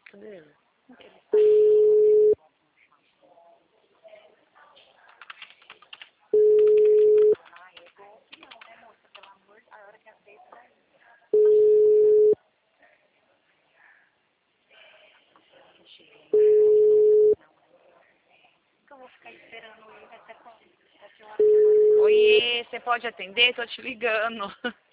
Cadê ele? Oi, você pode atender? Tô te ligando.